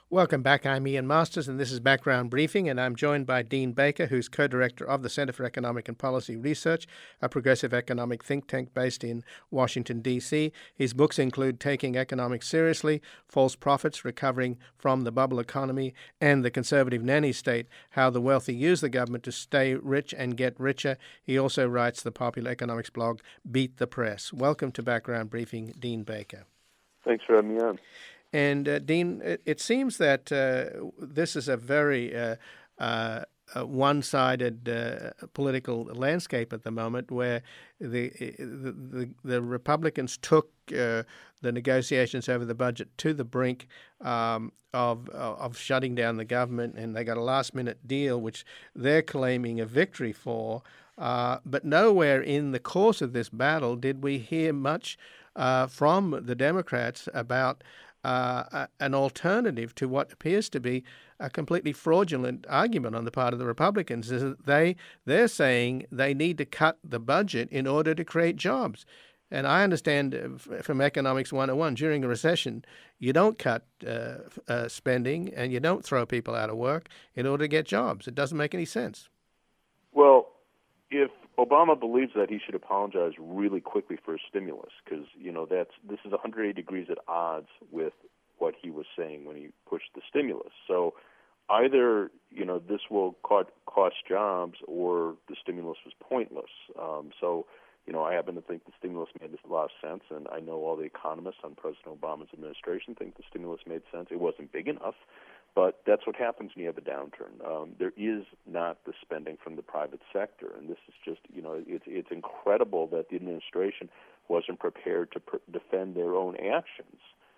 Welcome back. I'm Ian Masters, and this is Background Briefing, and I'm joined by Dean Baker, who's co-director of the Center for Economic and Policy Research, a progressive economic think tank based in Washington, D.C. His books include Taking Economics Seriously, False Prophets, Recovering from the Bubble Economy, and The Conservative Nanny State, How the Wealthy Use the Government to Stay Rich and Get Richer. He also writes the popular economics blog, Beat the Press. Welcome to Background Briefing, Dean Baker. Thanks for having me on. And Dean, it seems that this is a very one-sided political landscape at the moment, where the Republicans took the negotiations over the budget to the brink of shutting down the government, and they got a last-minute deal, which they're claiming a victory for. But nowhere in the course of this battle did we hear much from the Democrats about an alternative to what appears to be a completely fraudulent argument on the part of the Republicans. Is that they're saying they need to cut the budget in order to create jobs. And I understand from Economics 101, during a recession, you don't cut spending and you don't throw people out of work in order to get jobs. It doesn't make any sense. Well, if Obama believes that, he should apologize really quickly for his stimulus, because this is 180 degrees at odds with what he was saying when he pushed the stimulus. So either this will cost jobs, or the stimulus was pointless. I happen to think the stimulus made a lot of sense, and I know all the economists on President Obama's administration think the stimulus made sense. It wasn't big enough, but that's what happens when you have a downturn. There is not the spending from the private sector, and this is just, it's incredible that the administration wasn't prepared to defend their own actions.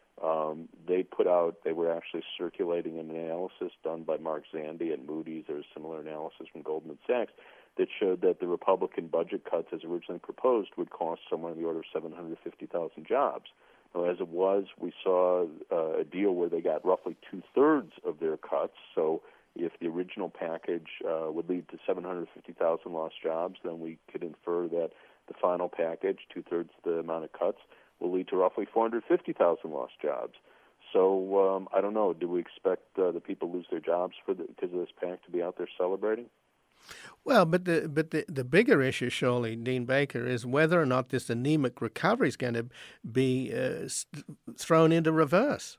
They were actually circulating an analysis done by Mark Zandi at Moody's. There's similar analysis from Goldman Sachs that showed that the Republican budget cuts as originally proposed would cost somewhere in the order of 750,000 jobs. Now, as it was, we saw a deal where they got roughly two-thirds of their cuts. So if the original package would lead to 750,000 lost jobs, then we could infer that the final package, two-thirds the amount of cuts, will lead to roughly 450,000 lost jobs. So I don't know. Do we expect the people lose their jobs because of this pact to be out there celebrating? Well, but the bigger issue, surely, Dean Baker, is whether or not this anemic recovery is going to be thrown into reverse.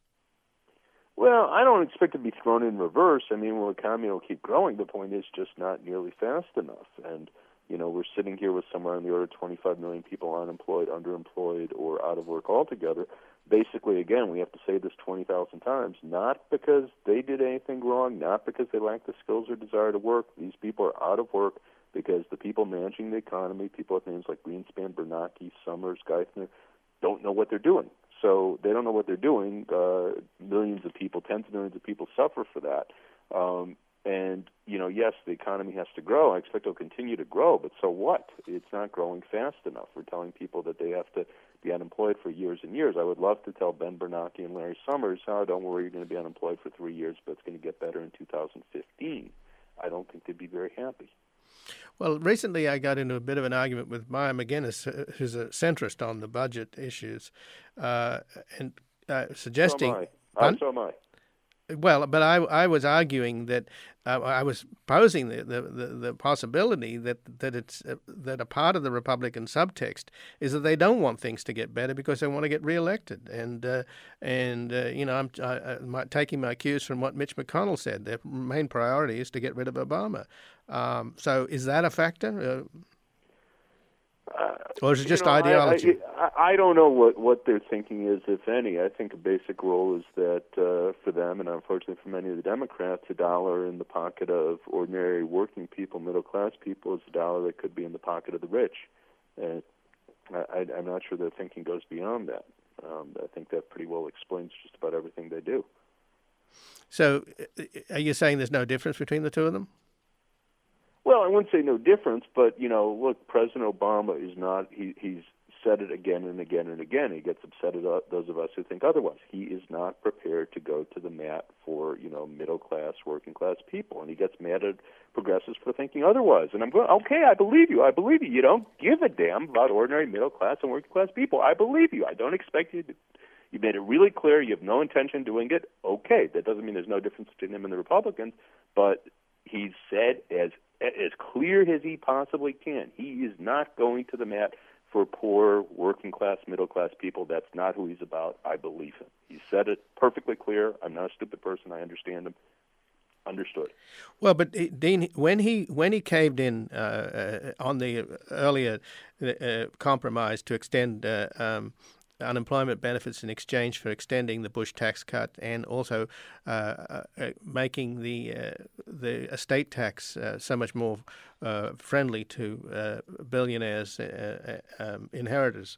Well, I don't expect it to be thrown in reverse. I mean, the economy will keep growing. The point is just not nearly fast enough. And, we're sitting here with somewhere in the order of 25 million people unemployed, underemployed, or out of work altogether. Basically, again, we have to say this 20,000 times, not because they did anything wrong, not because they lack the skills or desire to work. These people are out of work because the people managing the economy, people with names like Greenspan, Bernanke, Summers, Geithner, don't know what they're doing. So they don't know what they're doing. Millions of people, tens of millions of people suffer for that. And, yes, the economy has to grow. I expect it'll continue to grow, but so what? It's not growing fast enough. We're telling people that they have to be unemployed for years and years. I would love to tell Ben Bernanke and Larry Summers, don't worry, you're going to be unemployed for 3 years, but it's going to get better in 2015. I don't think they'd be very happy. Well, recently I got into a bit of an argument with Maya McGinnis, who's a centrist on the budget issues, and suggesting... So am I. Well, but I was arguing that I was posing the possibility that it's that a part of the Republican subtext is that they don't want things to get better because they want to get reelected, and I'm taking my cues from what Mitch McConnell said. Their main priority is to get rid of Obama. So is that a factor? Or is it just ideology? I don't know what their thinking is, if any. I think a basic rule is that for them, and unfortunately for many of the Democrats, a dollar in the pocket of ordinary working people, middle-class people, is a dollar that could be in the pocket of the rich. And I'm not sure their thinking goes beyond that. I think that pretty well explains just about everything they do. So are you saying there's no difference between the two of them? Well, I wouldn't say no difference, but, look, President Obama is not, he's said it again and again and again. He gets upset at those of us who think otherwise. He is not prepared to go to the mat for, middle-class, working-class people, and he gets mad at progressives for thinking otherwise. And I'm going, okay, I believe you. You don't give a damn about ordinary middle-class and working-class people. I believe you. I don't expect you to, You made it really clear you have no intention of doing it. Okay, that doesn't mean there's no difference between him and the Republicans, but he's said as clear as he possibly can, he is not going to the mat for poor, working-class, middle-class people. That's not who he's about. I believe him. He said it perfectly clear. I'm not a stupid person. I understand him. Understood. Well, but Dean, when he caved in on the earlier compromise to extend unemployment benefits in exchange for extending the Bush tax cut and also making the estate tax so much more friendly to billionaires' inheritors.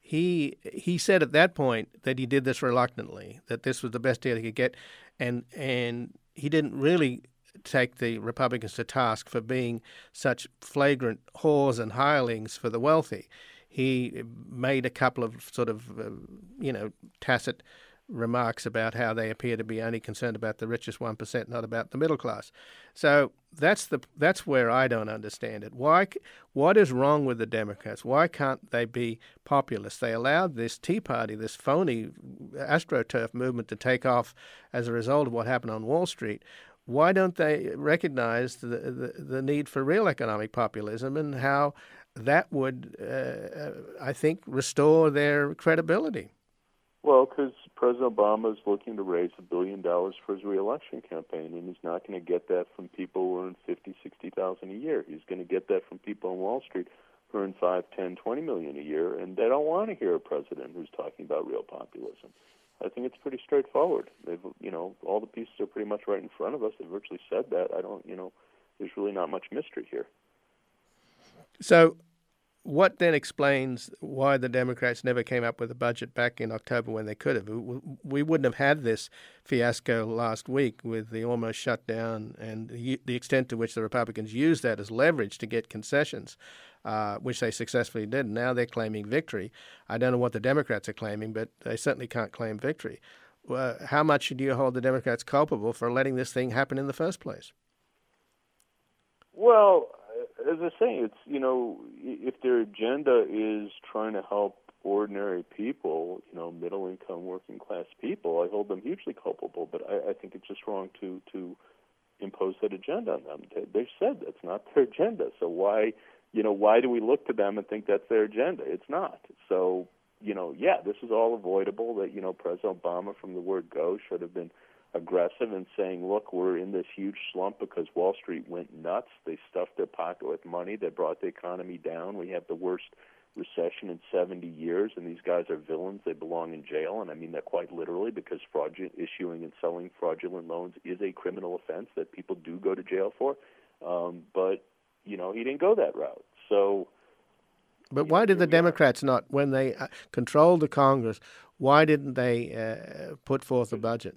He said at that point that he did this reluctantly, that this was the best deal he could get, and he didn't really take the Republicans to task for being such flagrant whores and hirelings for the wealthy. He made a couple of sort of, tacit remarks about how they appear to be only concerned about the richest 1%, not about the middle class. So that's where I don't understand it. What is wrong with the Democrats? Why can't they be populist? They allowed this Tea Party, this phony AstroTurf movement to take off as a result of what happened on Wall Street. Why don't they recognize the need for real economic populism and how that would, I think, restore their credibility? Well, because President Obama is looking to raise $1 billion for his reelection campaign, and he's not going to get that from people who earn $50,000, $60,000 a year. He's going to get that from people on Wall Street who earn $5, $10, $20 million a year, and they don't want to hear a president who's talking about real populism. I think it's pretty straightforward. They've, all the pieces are pretty much right in front of us. They virtually said that. There's really not much mystery here. So what then explains why the Democrats never came up with a budget back in October when they could have? We wouldn't have had this fiasco last week with the almost shutdown and the extent to which the Republicans used that as leverage to get concessions, which they successfully did. And now they're claiming victory. I don't know what the Democrats are claiming, but they certainly can't claim victory. How much do you hold the Democrats culpable for letting this thing happen in the first place? Well, as I say, it's, if their agenda is trying to help ordinary people, middle-income, working-class people, I hold them hugely culpable. But I think it's just wrong to impose that agenda on them. They've said that's not their agenda. So why do we look to them and think that's their agenda? It's not. So, this is all avoidable. That, President Obama, from the word go, should have been aggressive in saying, look, we're in this huge slump because Wall Street went nuts. They stuffed their pocket with money. They brought the economy down. We have the worst recession in 70 years, and these guys are villains. They belong in jail, and I mean that quite literally, because issuing and selling fraudulent loans is a criminal offense that people do go to jail for. But, he didn't go that route. So, but why did the Democrats not, when they controlled the Congress, why didn't they put forth a budget?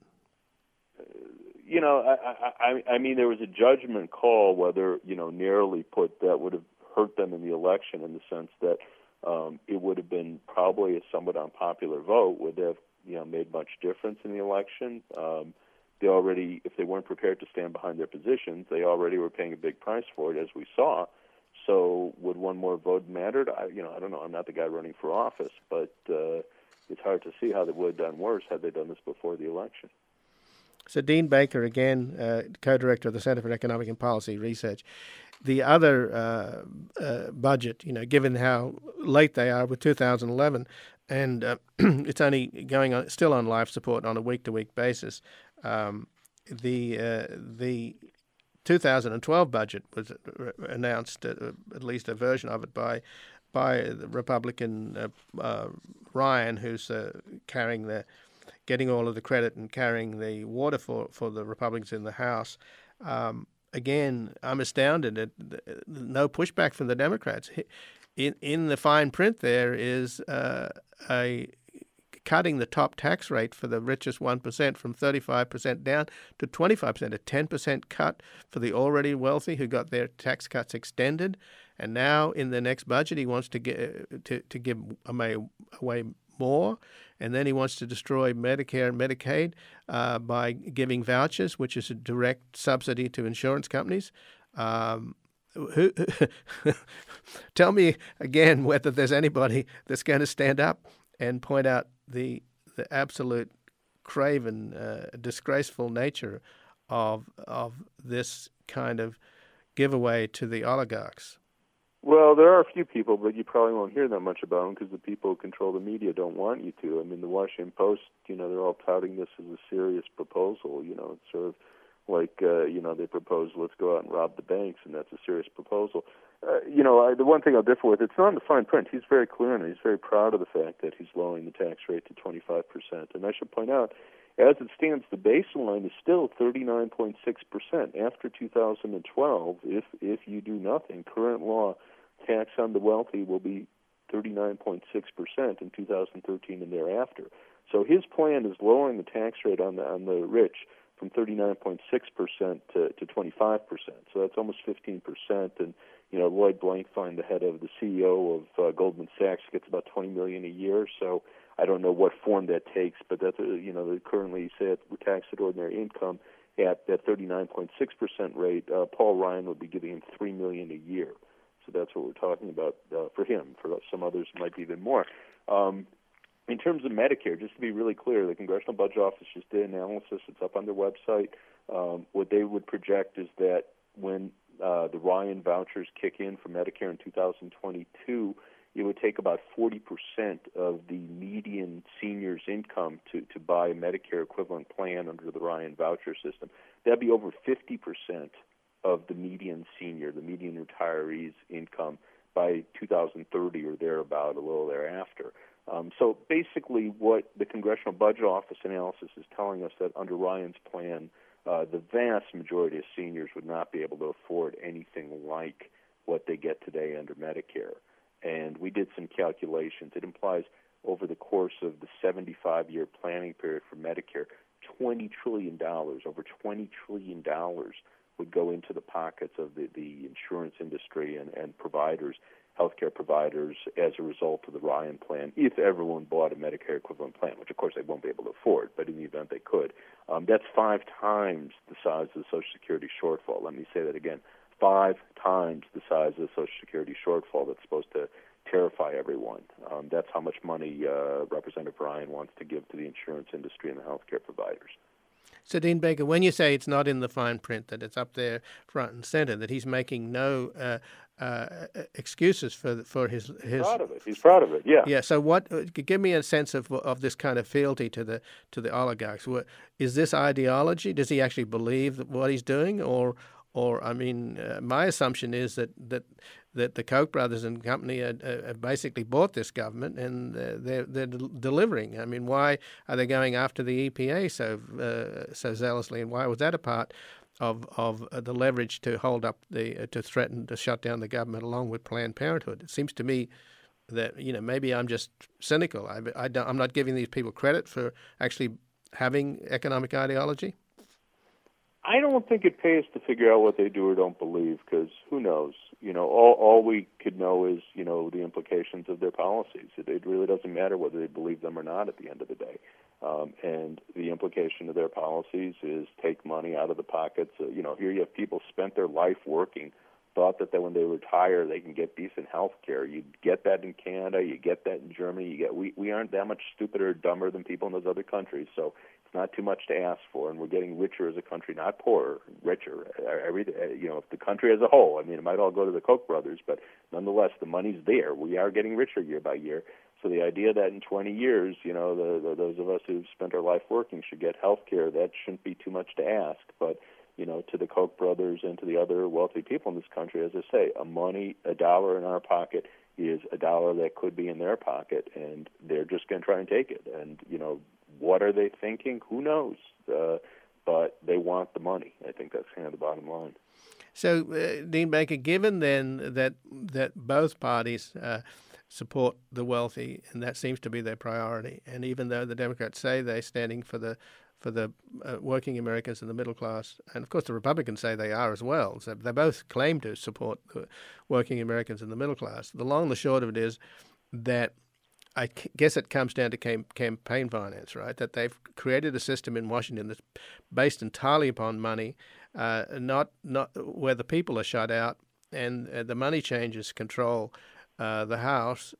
I mean, there was a judgment call whether, narrowly put, that would have hurt them in the election, in the sense that it would have been probably a somewhat unpopular vote. Would have, made much difference in the election? They already, if they weren't prepared to stand behind their positions, they already were paying a big price for it, as we saw. So would one more vote mattered? I don't know. I'm not the guy running for office, but it's hard to see how they would have done worse had they done this before the election. So Dean Baker, again, co-director of the Center for Economic and Policy Research. The other budget, given how late they are with 2011, and it's only going on, still on life support on a week-to-week basis. The 2012 budget was announced, at least a version of it, by the Republican Ryan, who's getting all of the credit and carrying the water for the Republicans in the House. Again, I'm astounded at no pushback from the Democrats. In the fine print there is a cutting the top tax rate for the richest 1% from 35% down to 25%, a 10% cut for the already wealthy who got their tax cuts extended. And now in the next budget, he wants to give away more. And then he wants to destroy Medicare and Medicaid by giving vouchers, which is a direct subsidy to insurance companies. Tell me again whether there's anybody that's going to stand up and point out the the absolute craven, disgraceful nature of this kind of giveaway to the oligarchs? Well, there are a few people, but you probably won't hear that much about them because the people who control the media don't want you to. I mean, the Washington Post, they're all touting this as a serious proposal. It's sort of like, they propose, let's go out and rob the banks, and that's a serious proposal. The one thing I'll differ with, it's not in the fine print. He's very clear on it. He's very proud of the fact that he's lowering the tax rate to 25%. And I should point out, as it stands, the baseline is still 39.6% after 2012. If you do nothing, current law, tax on the wealthy will be 39.6% in 2013 and thereafter. So his plan is lowering the tax rate on the rich from 39.6% to 25%. So that's almost 15%. And Lloyd Blankfein, the head of the CEO of Goldman Sachs, gets about $20 million a year. So I don't know what form that takes, but that's they currently say we're taxed at ordinary income at that 39.6% rate. Paul Ryan would be giving him $3 million a year. So that's what we're talking about for him. For some others, it might be even more. In terms of Medicare, just to be really clear, the Congressional Budget Office just did analysis. It's up on their website. What they would project is that when the Ryan vouchers kick in for Medicare in 2022, it would take about 40% of the median senior's income to buy a Medicare equivalent plan under the Ryan voucher system. That'd be over 50% of the median senior, the median retiree's income by 2030 or thereabout, a little thereafter. So basically what the Congressional Budget Office analysis is telling us that under Ryan's plan, the vast majority of seniors would not be able to afford anything like what they get today under Medicare. And we did some calculations. It implies over the course of the 75-year planning period for Medicare, $20 trillion, over $20 trillion would go into the pockets of the insurance industry and providers, healthcare providers, as a result of the Ryan plan, if everyone bought a Medicare equivalent plan, which of course they won't be able to afford, but in the event they could. That's 5 times the size of the Social Security shortfall. Let me say that again. 5 times the size of the Social Security shortfall that's supposed to terrify everyone. That's how much money Representative Ryan wants to give to the insurance industry and the healthcare providers. So, Dean Baker, when you say it's not in the fine print, that it's up there front and center, that he's making no excuses for his proud of it. He's proud of it. Yeah. Yeah. So, what? Give me a sense of this kind of fealty to the oligarchs. Is this ideology? Does he actually believe what he's doing, or I mean, my assumption is that the Koch brothers and company have basically bought this government and they're delivering. I mean, why are they going after the EPA so zealously, and why was that a part of the leverage to hold up to threaten to shut down the government along with Planned Parenthood? It seems to me that maybe I'm just cynical. I'm not giving these people credit for actually having economic ideology. I don't think it pays to figure out what they do or don't believe, because who knows? All we could know is, the implications of their policies. It really doesn't matter whether they believe them or not at the end of the day. And the implication of their policies is take money out of the pockets. Here you have people spent their life working, thought that when they retire they can get decent health care. You get that in Canada, you get that in Germany. We aren't that much stupider or dumber than people in those other countries, so it's not too much to ask for, and we're getting richer as a country, not poorer, richer. If the country as a whole, it might all go to the Koch brothers, but nonetheless, the money's there. We are getting richer year by year. So the idea that in 20 years, those of us who've spent our life working should get health care, that shouldn't be too much to ask. But to the Koch brothers and to the other wealthy people in this country, as I say, a dollar in our pocket is a dollar that could be in their pocket, and they're just going to try and take it. And, what are they thinking? Who knows? But they want the money. I think that's kind of the bottom line. So, Dean Baker, given then that both parties support the wealthy, and that seems to be their priority, and even though the Democrats say they're standing for the working Americans and the middle class, and of course the Republicans say they are as well, so they both claim to support the working Americans and the middle class. The long and the short of it is that I guess it comes down to campaign finance, right? That they've created a system in Washington that's based entirely upon money, not where the people are shut out, and the money changers control the House,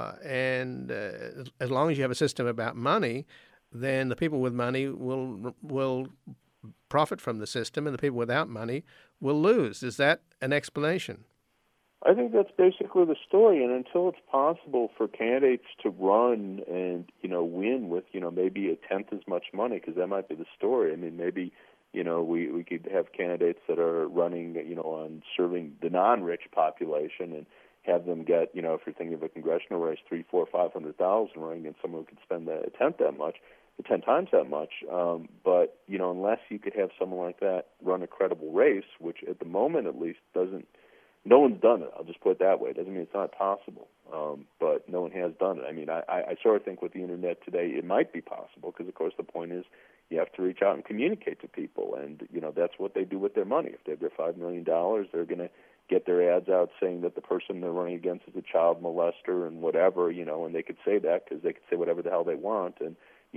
and as long as you have a system about money, then the people with money will profit from the system, and the people without money will lose. Is that an explanation? I think that's basically the story, and until it's possible for candidates to run and, win with, maybe a tenth as much money, because that might be the story. I mean, maybe, we could have candidates that are running, on serving the non-rich population and have them get, if you're thinking of a congressional race, 300,000, 400,000, 500,000 running against someone who could spend a tenth that much, 10 times that much. But, unless you could have someone like that run a credible race, which at the moment at least no one's done it. I'll just put it that way. It doesn't mean it's not possible, but no one has done it. I mean, I sort of think with the Internet today it might be possible because, of course, the point is you have to reach out and communicate to people, and, that's what they do with their money. If they have their $5 million, they're going to get their ads out saying that the person they're running against is a child molester and whatever, and they could say that because they could say whatever the hell they want, and,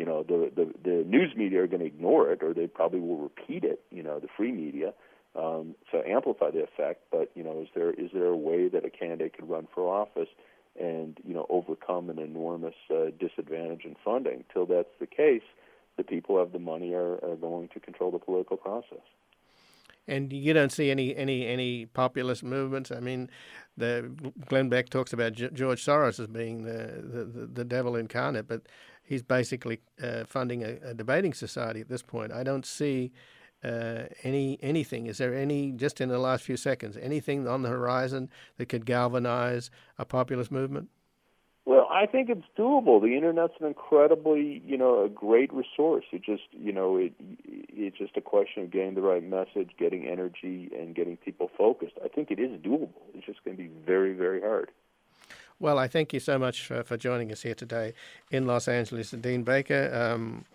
the news media are going to ignore it, or they probably will repeat it, the free media. So amplify the effect, but is there a way that a candidate could run for office and overcome an enormous disadvantage in funding? Till that's the case, the people who have the money are going to control the political process. And you don't see any populist movements. I mean, Glenn Beck talks about George Soros as being the devil incarnate, but he's basically funding a debating society at this point. I don't see anything. Is there any, just in the last few seconds, anything on the horizon that could galvanize a populist movement? Well, I think it's doable. The Internet's an incredibly, a great resource. It just, it's just a question of getting the right message, getting energy, and getting people focused. I think it is doable. It's just going to be very, very hard. Well, I thank you so much for joining us here today in Los Angeles, Dean Baker.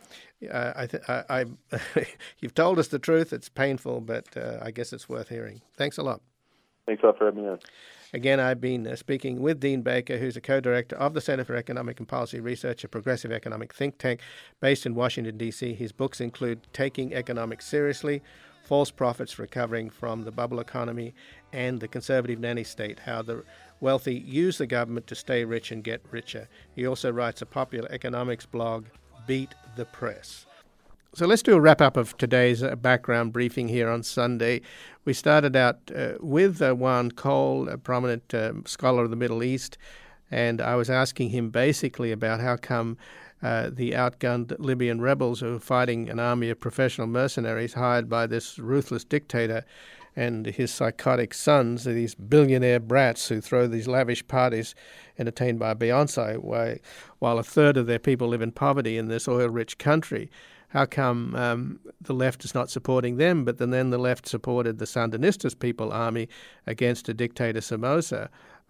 You've told us the truth. It's painful, but I guess it's worth hearing. Thanks a lot. Thanks a lot for having me on. Again, I've been speaking with Dean Baker, who's a co-director of the Center for Economic and Policy Research, a progressive economic think tank based in Washington, D.C. His books include Taking Economics Seriously, False Profits Recovering from the Bubble Economy, and The Conservative Nanny State, How the Wealthy Use the Government to Stay Rich and Get Richer. He also writes a popular economics blog, Beat the Press. So let's do a wrap-up of today's background briefing here on Sunday. We started out with Juan Cole, a prominent scholar of the Middle East, and I was asking him basically about how come the outgunned Libyan rebels who are fighting an army of professional mercenaries hired by this ruthless dictator and his psychotic sons, these billionaire brats who throw these lavish parties entertained by Beyonce, while a third of their people live in poverty in this oil-rich country. How come the left is not supporting them, but then the left supported the Sandinistas People Army against a dictator Somoza?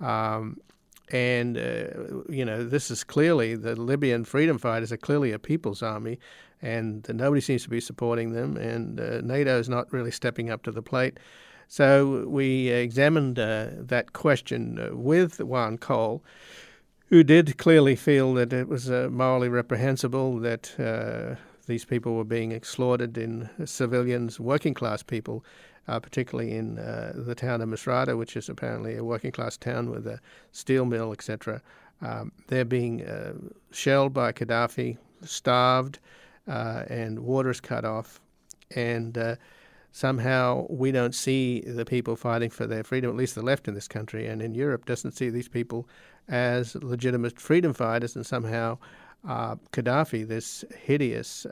This is clearly, the Libyan freedom fighters are clearly a people's army, and nobody seems to be supporting them, and NATO is not really stepping up to the plate. So we examined that question with Juan Cole, who did clearly feel that it was morally reprehensible that these people were being slaughtered in civilians, working-class people, particularly in the town of Misrata, which is apparently a working-class town with a steel mill, etc. They're being shelled by Gaddafi, starved, and water is cut off. And somehow we don't see the people fighting for their freedom, at least the left in this country and in Europe doesn't see these people as legitimate freedom fighters, and somehow Gaddafi, this hideous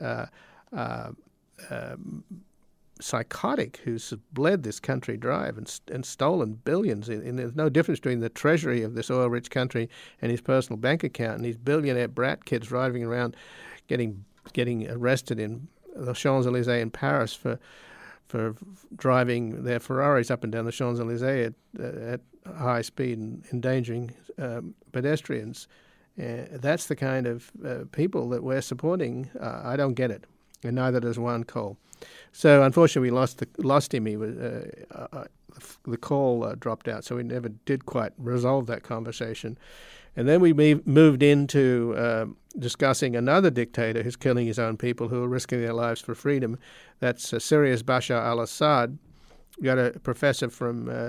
psychotic who's bled this country dry and stolen billions. And there's no difference between the treasury of this oil-rich country and his personal bank account, and these billionaire brat kids driving around getting arrested in the Champs-Élysées in Paris for driving their Ferraris up and down the Champs-Élysées at high speed and endangering pedestrians. That's the kind of people that we're supporting. I don't get it, and neither does Juan Cole. So unfortunately, we lost him. He was, the call dropped out, so we never did quite resolve that conversation. And then we moved into discussing another dictator who's killing his own people, who are risking their lives for freedom. That's Syria's Bashar al-Assad. We got a professor from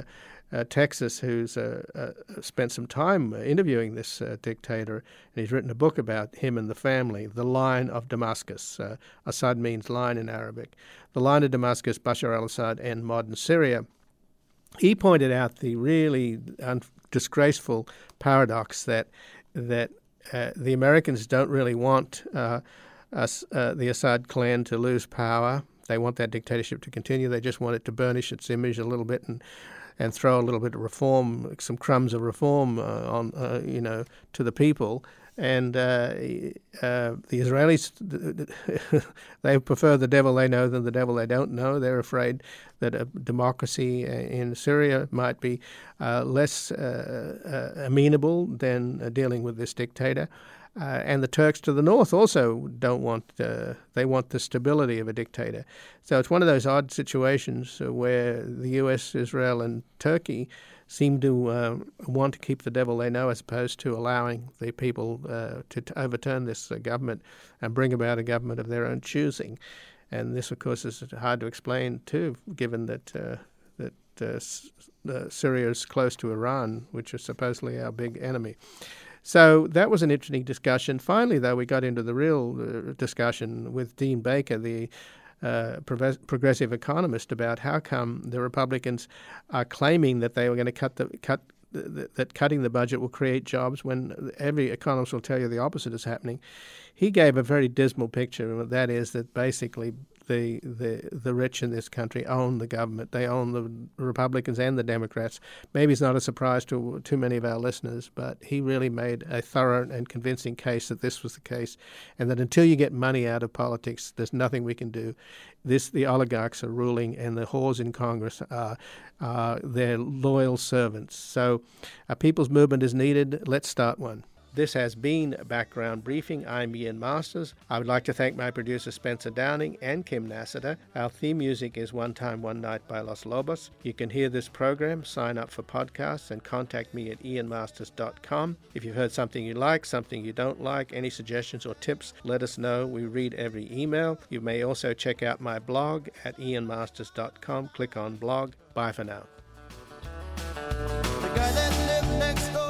Texas, who's spent some time interviewing this dictator, and he's written a book about him and the family, The Line of Damascus. Assad means line in Arabic. The Line of Damascus, Bashar al-Assad, and Modern Syria. He pointed out the really disgraceful paradox that the Americans don't really want the Assad clan to lose power. They want that dictatorship to continue. They just want it to burnish its image a little bit and throw a little bit of reform, some crumbs of reform to the people. And the Israelis, they prefer the devil they know than the devil they don't know. They're afraid that a democracy in Syria might be less amenable than dealing with this dictator. And the Turks to the north also don't want, they want the stability of a dictator. So it's one of those odd situations where the U.S., Israel, and Turkey seem to want to keep the devil they know as opposed to allowing the people to overturn this government and bring about a government of their own choosing. And this, of course, is hard to explain, too, given that Syria is close to Iran, which is supposedly our big enemy. So that was an interesting discussion. Finally, though, we got into the real discussion with Dean Baker, the progressive economist, about how come the Republicans are claiming that they were going to that cutting the budget will create jobs when every economist will tell you the opposite is happening. He gave a very dismal picture, and that is that basically the rich in this country own the government. They own the Republicans and the Democrats. Maybe it's not a surprise to too many of our listeners, but he really made a thorough and convincing case that this was the case, and that until you get money out of politics, there's nothing we can do. The oligarchs are ruling, and the whores in Congress are their loyal servants. So a people's movement is needed. Let's start one. This has been Background Briefing. I'm Ian Masters. I would like to thank my producer Spencer Downing and Kim Nassiter. Our theme music is One Time, One Night by Los Lobos. You can hear this program, sign up for podcasts, and contact me at ianmasters.com. If you've heard something you like, something you don't like, any suggestions or tips, let us know. We read every email. You may also check out my blog at ianmasters.com. Click on blog. Bye for now. The guy that lived next door